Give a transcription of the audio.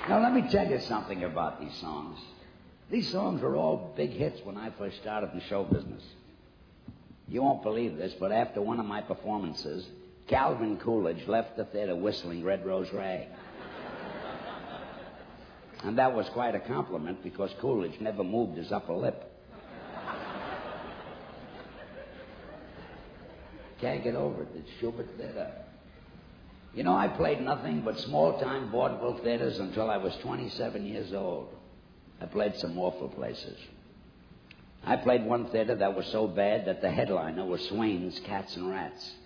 Now, let me tell you something about these songs. These songs were all big hits when I first started in show business. You won't believe this, but after one of my performances, Calvin Coolidge left the theater whistling Red Rose Rag. And that was quite a compliment because Coolidge never moved his upper lip. Can't get over it. It's Schubert Theater. You know, I played nothing but small-time vaudeville theaters until I was 27 years old. I played some awful places. I played one theater that was so bad that the headliner was Swain's Cats and Rats.